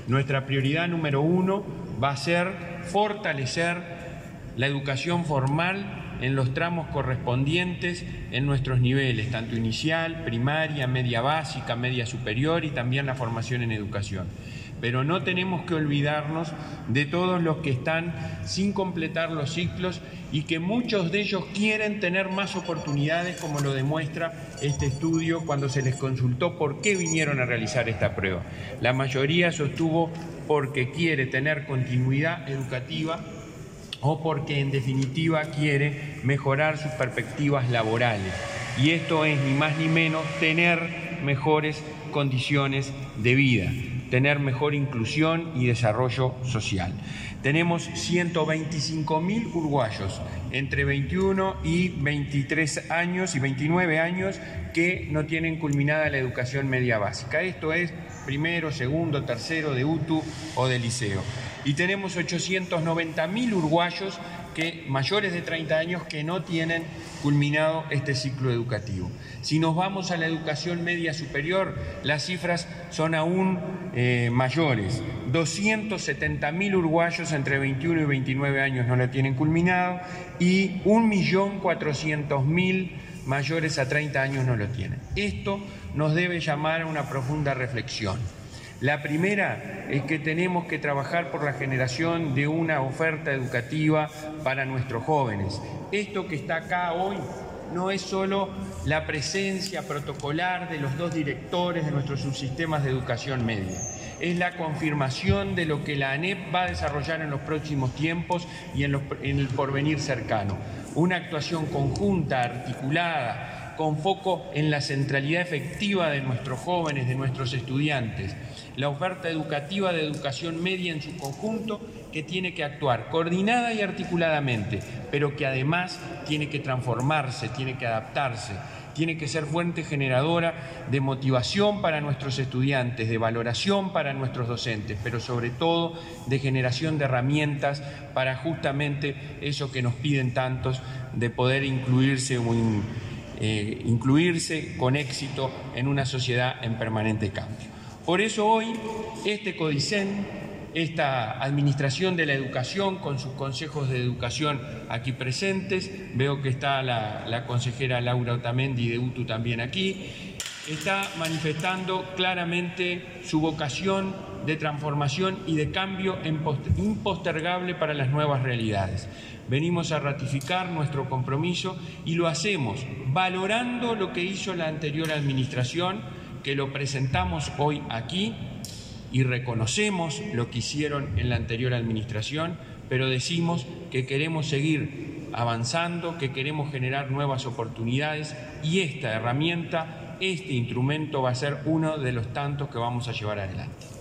Nuestra prioridad número 1 va a ser fortalecer la educación formal en los tramos correspondientes en nuestros niveles, tanto inicial, primaria, media básica, media superior y también la formación en educación. Pero no tenemos que olvidarnos de todos los que están sin completar los ciclos y que muchos de ellos quieren tener más oportunidades, como lo demuestra este estudio cuando se les consultó por qué vinieron a realizar esta prueba. La mayoría sostuvo porque quiere tener continuidad educativa o porque en definitiva quiere mejorar sus perspectivas laborales. Y esto es ni más ni menos tener mejores condiciones de vida, tener mejor inclusión y desarrollo social. Tenemos 125.000 uruguayos entre 21 y 23 años y 29 años que no tienen culminada la educación media básica. Esto es primero, segundo, tercero de UTU o de liceo. Y tenemos 890.000 uruguayos mayores de 30 años que no tienen culminado este ciclo educativo. Si nos vamos a la educación media superior, las cifras son aún mayores. 270.000 uruguayos entre 21 y 29 años no la tienen culminado y 1.400.000 mayores a 30 años no lo tienen. Esto nos debe llamar a una profunda reflexión. La primera es que tenemos que trabajar por la generación de una oferta educativa para nuestros jóvenes. Esto que está acá hoy no es solo la presencia protocolar de los 2 directores de nuestros subsistemas de educación media. Es la confirmación de lo que la ANEP va a desarrollar en los próximos tiempos y en el porvenir cercano. Una actuación conjunta, articulada, con foco en la centralidad efectiva de nuestros jóvenes, de nuestros estudiantes. La oferta educativa de educación media en su conjunto, que tiene que actuar coordinada y articuladamente, pero que además tiene que transformarse, tiene que adaptarse, tiene que ser fuente generadora de motivación para nuestros estudiantes, de valoración para nuestros docentes, pero sobre todo de generación de herramientas para justamente eso que nos piden tantos, de poder incluirse con éxito en una sociedad en permanente cambio. Por eso hoy este CODICEN, esta Administración de la Educación con sus consejos de educación aquí presentes, veo que está la consejera Laura Otamendi de UTU también aquí, está manifestando claramente su vocación de transformación y de cambio impostergable para las nuevas realidades. Venimos a ratificar nuestro compromiso y lo hacemos valorando lo que hizo la anterior administración, que lo presentamos hoy aquí y reconocemos lo que hicieron en la anterior administración, pero decimos que queremos seguir avanzando, que queremos generar nuevas oportunidades y esta herramienta, este instrumento va a ser uno de los tantos que vamos a llevar adelante.